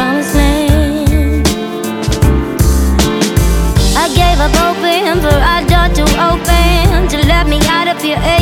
promised land. I gave up hoping for our door to open, to let me out of your